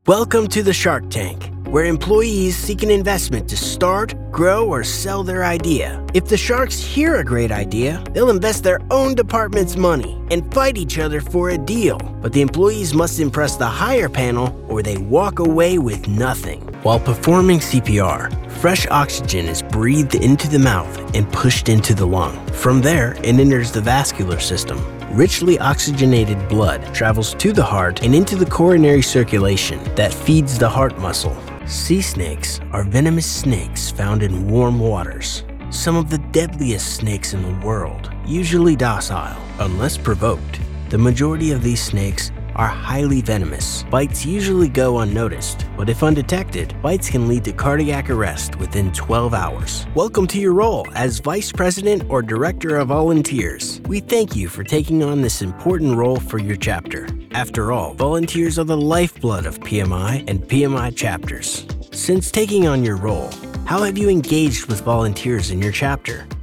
Welcome to the Shark Tank, where employees seek an investment to start, grow, or sell their idea. If the sharks hear a great idea, they'll invest their own department's money and fight each other for a deal. But the employees must impress the higher panel or they walk away with nothing. While performing CPR, fresh oxygen is breathed into the mouth and pushed into the lung. From there, it enters the vascular system. Richly oxygenated blood travels to the heart and into the coronary circulation that feeds the heart muscle. Sea snakes are venomous snakes found in warm waters. Some of the deadliest snakes in the world, usually docile unless provoked. The majority of these snakes are highly venomous. Bites usually go unnoticed, but if undetected, bites can lead to cardiac arrest within 12 hours. Welcome to your role as Vice President or Director of Volunteers. We thank you for taking on this important role for your chapter. After all, volunteers are the lifeblood of PMI and PMI chapters. Since taking on your role, how have you engaged with volunteers in your chapter?